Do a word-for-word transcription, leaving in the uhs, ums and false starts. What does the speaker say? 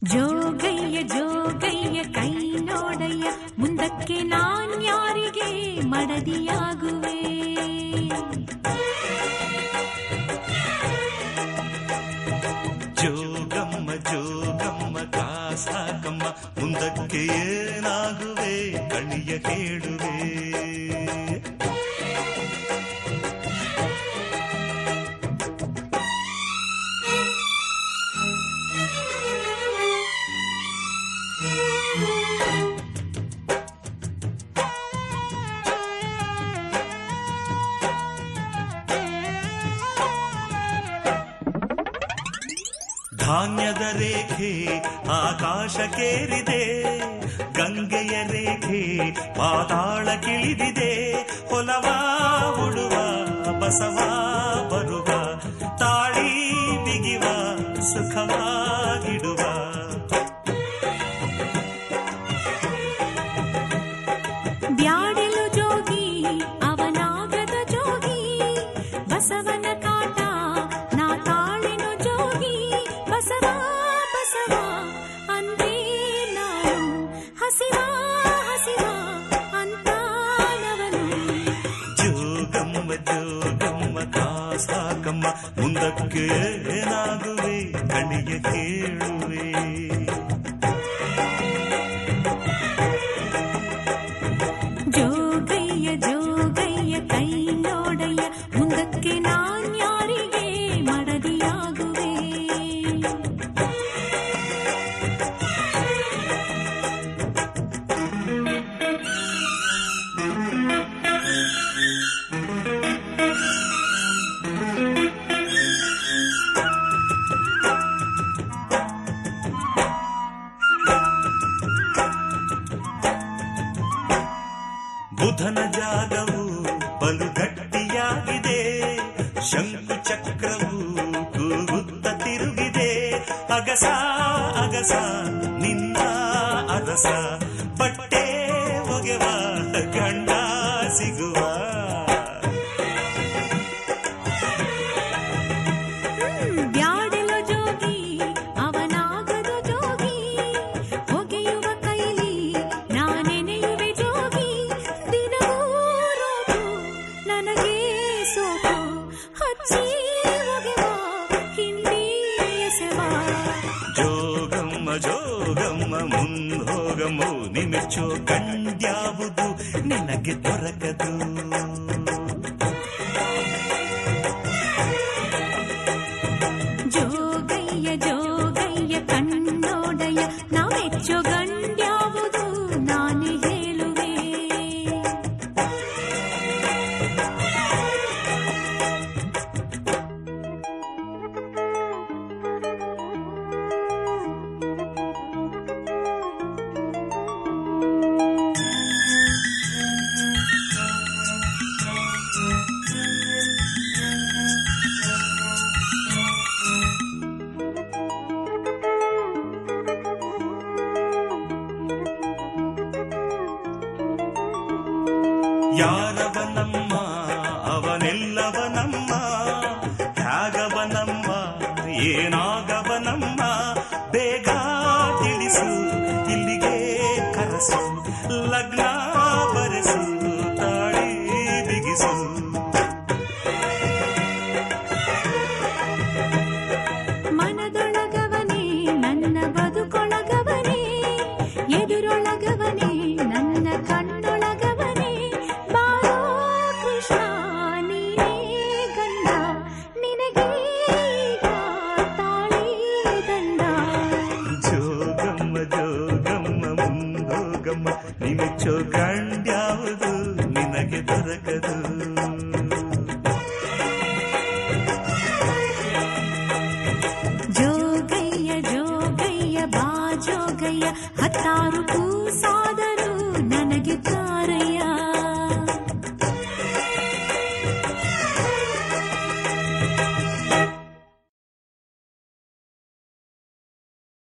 ಜೋಗಯ್ಯ ಜೋಗಯ್ಯ ಕೈ ನೋಡಯ್ಯ, ಮುಂದಕ್ಕೆ ನಾನ್ಯಾರಿಗೆ ಮಡದಿಯಾಗುವೆ. ಜೋಗಮ್ಮ ಜೋಗಮ್ಮ ಕಾಸಾಕಮ್ಮ, ಮುಂದಕ್ಕೆ ಏನಾಗುವೆ ಕಣಿಯ ಕೇಳುವೆ. ಧಾನ್ಯದ ರೇಖೆ ಆಕಾಶಕ್ಕೇರಿದೆ, ಗಂಗೆಯ ರೇಖೆ ಪಾತಾಳ ಕಿಳಿದಿದೆ. ಹೊಲವ ಉಡುವ ಬಸವ ಬರುವ, ತಾಳಿ ಬಿಗಿವ ಸುಖವಾಗಿಡುವ. ಬ್ಯಾಡೆಲು ಜೋಗಿ ಅವನಾಗದ ಜೋಗಿ, ಬಸವನ ಕಾಟ ನಾ ತಾಳೆನು ಜೋಗಿ. ಬಸವ ಬಸವ ಅಂದೇ ನಾನು, ಹಸಿವ ಹಸಿವ ಅಂತಾನವನು. ಜೋಗಮ್ಮ ಜೋಗಮ್ಮ ಕಾಸಾಕಮ್ಮ, ಮುಂದಕ್ಕೆ ಏನಾಗುವೆ ಕಣಿಯ ಕೇಳುವೆ. ಜೋಗಯ್ಯ ಜೋಗಯ್ಯ ಕೈ ನೋಡಯ್ಯ, ಮುಂದಕ್ಕೆ ನಾನ್ಯಾರಿಗೆ ಮಡದಿಯಾಗುವೆ. ಬುಧನ ಜಾಗವು ಬಲು ಗಟ್ಟಿಯಾಗಿದೆ, ಶಂಕು ಚಕ್ರವು ಕೂಗುತ್ತ ತಿರುಗಿದೆ. ಅಗಸ ಅಗಸ ನಿನ್ನ ಅರಸ, ಬಟ್ಟೆ ಒಗೆವ ಗಂಡ ಸಿಗುವ. ಬ್ಯಾಡೆಲು ಜೋಗಿ ಅವನಾಗದ ಜೋಗಿ, ಒಗೆಯುವ ಕೈಲಿ ನಾನೆನೆಯುವೆ ಜೋಗಿ. ದಿನವೂ ರೋಗು ನನಗೆ ಸೋಕು, ಹಚ್ಚಿ ಒಗೆವ ಹಿಂಡಿ ಎಸೆವ. ಜೋಗಮ್ಮ ಜೋಗಮ್ಮ ಮುಂದೋಗಮ್ಮ, ನಿಮಿಚ್ಚೋ ಕಂಡ್ಯಾವುದು ನಿನಗೆ ದೊರಕದು. ಜೋಗಯ್ಯ ಜೋಗಯ್ಯ ಕಣ್ಣೋಡಯ್ಯ, ನಾವೆಚ್ಚೋ ಗಂಡ್ಯಾವುದು ನಾನೇ ಹೇಳುವೆ. ಯಾರವನಮ್ಮ ಅವನೆಲ್ಲವನಮ್ಮ, ತ್ಯಾಗವನಮ್ಮ ಏನಾಗವನಮ್ಮ. ಬೇಗ ತಿಳಿಸು ಇಲ್ಲಿಗೆ ಕರಸು, ಲಗ್ನ ಬರೆಸು ತಾಳಿ ಬಿಗಿಸು. ಮನದೊಳಗವನೇ ನನ್ನ ಬದುಕೊಳಗವನೇ, ಎದುರೊಳಗವನೇ ನನ್ನ ಕಣ್ಣೊಳಗವನೇ. ಬಾರೋ ಕೃಷ್ಣ ನೀನೇ ಗಂಡ, ನಿನಗೆ ಈಗ ತಾಳಿ ದಂಡ. ಜೋಗಮ್ಮ ಜೋಗಮ್ಮ ಮುಂದೋಗಮ್ಮ, ನಿಮಿಚ್ಚೋ ಗಂಡ್ಯಾವುದು ನಿನಗೆ ದೊರಕದು. ಜೋಗಯ್ಯ ಜೋಗಯ್ಯ ಬಾ ಜೋಗಯ್ಯ, ಹತ್ತಾರು ಕೂಸಾದ